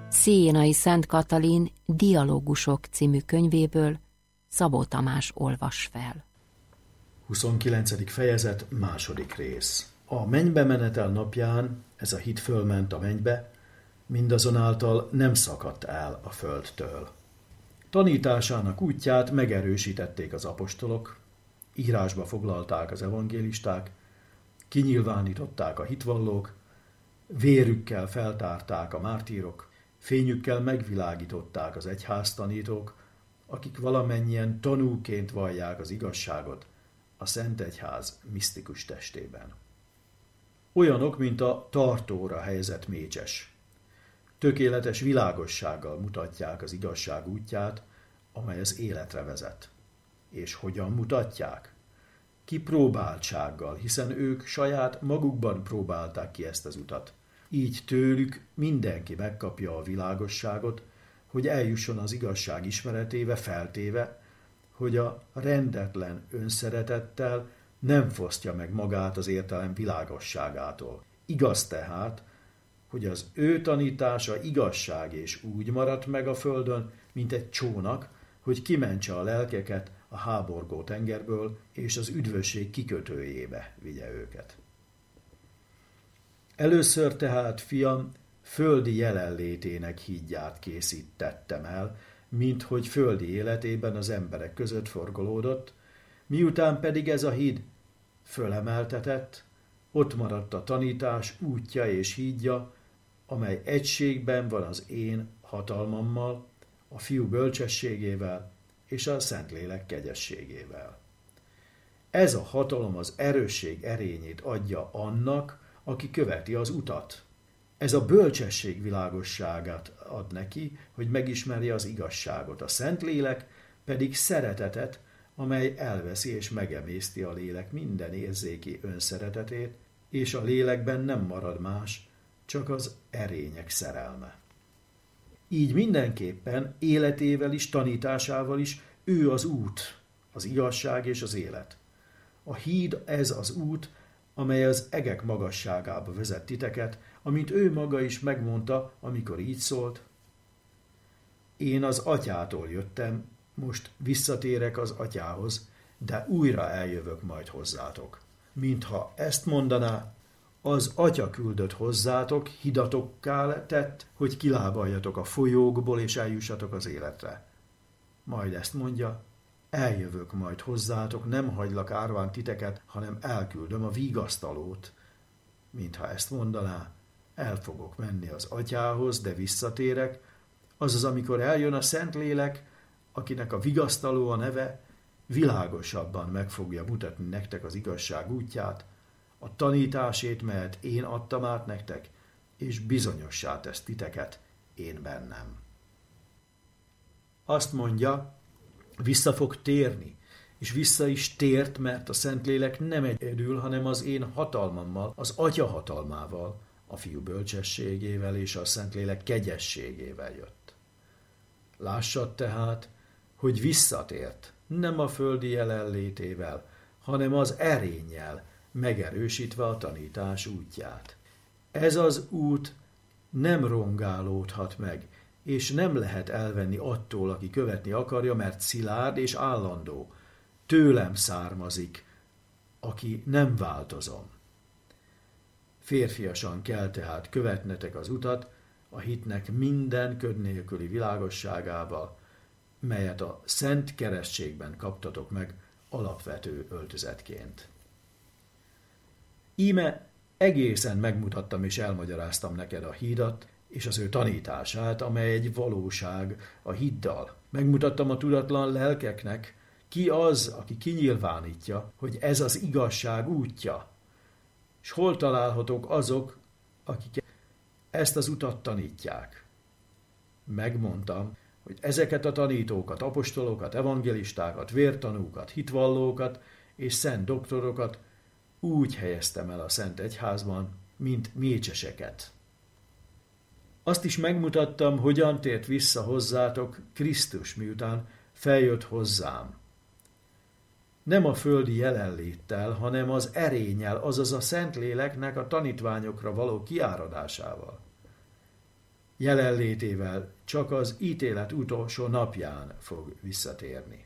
Sziénai Szent Katalin Dialógusok című könyvéből Szabó Tamás olvas fel. 29. fejezet, második rész. A mennybe menetel napján ez a hit fölment a mennybe, mindazonáltal nem szakadt el a földtől. Tanításának útját megerősítették az apostolok, írásba foglalták az evangélisták, kinyilvánították a hitvallók, vérükkel feltárták a mártírok, fényükkel megvilágították az egyháztanítók, akik valamennyien tanúként vallják az igazságot a Szent Egyház misztikus testében. Olyanok, mint a tartóra helyezett mécses. Tökéletes világossággal mutatják az igazság útját, amely az életre vezet. És hogyan mutatják? Kipróbáltsággal, hiszen ők saját magukban próbálták ki ezt az utat. Így tőlük mindenki megkapja a világosságot, hogy eljusson az igazság ismeretébe, feltéve, hogy a rendetlen önszeretettel nem fosztja meg magát az értelem világosságától. Igaz tehát, hogy az ő tanítása igazság és úgy maradt meg a földön, mint egy csónak, hogy kimentse a lelkeket a háborgó tengerből, és az üdvösség kikötőjébe vigye őket. Először tehát, fiam, földi jelenlétének hídját készítettem el, mint hogy földi életében az emberek között forgolódott, miután pedig ez a híd fölemeltetett, ott maradt a tanítás útja és hídja, amely egységben van az én hatalmammal, a Fiú bölcsességével és a Szentlélek kegyességével. Ez a hatalom az erősség erényét adja annak, aki követi az utat. Ez a bölcsesség világosságát ad neki, hogy megismerje az igazságot. A Szentlélek pedig szeretetet, amely elveszi és megemészti a lélek minden érzéki önszeretetét, és a lélekben nem marad más, csak az erények szerelme. Így mindenképpen életével is, tanításával is ő az út, az igazság és az élet. A híd ez az út, amely az egek magasságába vezet titeket, amint ő maga is megmondta, amikor így szólt: én az atyától jöttem, most visszatérek az atyához, de újra eljövök majd hozzátok. Mintha ezt mondaná, az atya küldött hozzátok, hidatokká tett, hogy kilábaljatok a folyókból és eljussatok az életre. Majd ezt mondja: eljövök majd hozzátok, nem hagylak árván titeket, hanem elküldöm a vigasztalót. Mintha ezt mondaná, el fogok menni az atyához, de visszatérek, azaz amikor eljön a Szentlélek, akinek a vigasztaló a neve, világosabban meg fogja mutatni nektek az igazság útját, a tanításét, melyet én adtam át nektek, és bizonyossá tesz titeket én bennem. Azt mondja, vissza fog térni, és vissza is tért, mert a Szentlélek nem egyedül, hanem az én hatalmammal, az Atya hatalmával, a Fiú bölcsességével és a Szentlélek kegyességével jött. Lássad tehát, hogy visszatért, nem a földi jelenlétével, hanem az erénnyel, megerősítve a tanítás útját. Ez az út nem rongálódhat meg, és nem lehet elvenni attól, aki követni akarja, mert szilárd és állandó. Tőlem származik, aki nem változom. Férfiasan kell tehát követnetek az utat, a hitnek minden köd nélküli világosságával, melyet a szent keresztségben kaptatok meg alapvető öltözetként. Íme egészen megmutattam és elmagyaráztam neked a hídat és az ő tanítását, amely egy valóság a hiddal. Megmutattam a tudatlan lelkeknek, ki az, aki kinyilvánítja, hogy ez az igazság útja, és hol találhatók azok, akik ezt az utat tanítják. Megmondtam, hogy ezeket a tanítókat, apostolokat, evangelistákat, vértanúkat, hitvallókat és szent doktorokat úgy helyeztem el a Szent Egyházban, mint mécseseket. Azt is megmutattam, hogyan tért vissza hozzátok Krisztus, miután feljött hozzám. Nem a földi jelenléttel, hanem az erénnyel, azaz a Szentléleknek a tanítványokra való kiáradásával. jelenlétével csak az ítélet utolsó napján fog visszatérni.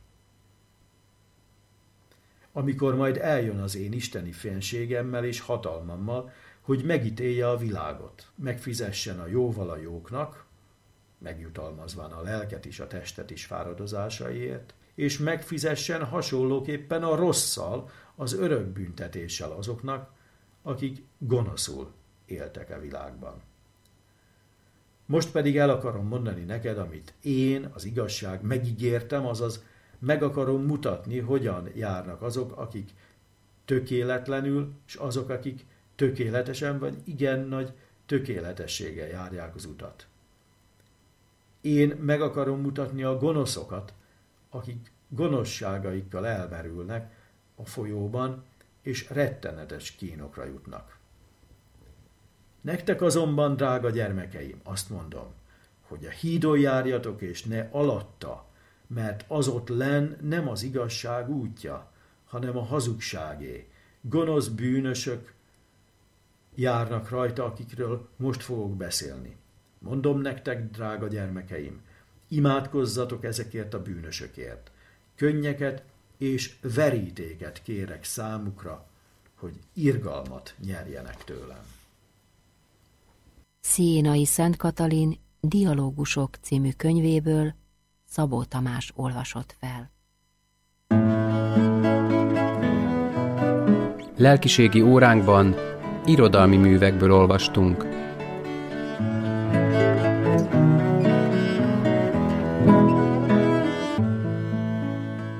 Amikor majd eljön az én isteni fenségemmel és hatalmammal, hogy megítélje a világot, megfizessen a jóval a jóknak, megjutalmazván a lelket is, a testet is fáradozásaiért, és megfizessen hasonlóképpen a rosszal, az örök büntetéssel azoknak, akik gonoszul éltek a világban. Most pedig el akarom mondani neked, amit én, az igazság, megígértem, azaz meg akarom mutatni, hogyan járnak azok, akik tökéletlenül, és azok, akik tökéletesen vagy igen nagy tökéletességgel járják az utat. Én meg akarom mutatni a gonoszokat, akik gonoszságaikkal elmerülnek a folyóban, és rettenetes kínokra jutnak. Nektek azonban, drága gyermekeim, azt mondom, hogy a hídon járjatok, és ne alatta, mert az ott lenn nem az igazság útja, hanem a hazugságé. Gonosz bűnösök járnak rajta, akikről most fogok beszélni. Mondom nektek, drága gyermekeim, imádkozzatok ezekért a bűnösökért. Könnyeket és verítéket kérek számukra, hogy irgalmat nyerjenek tőlem. Sziénai Szent Katalin Dialógusok című könyvéből Szabó Tamás olvasott fel. Lelkiségi óránkban irodalmi művekből olvastunk.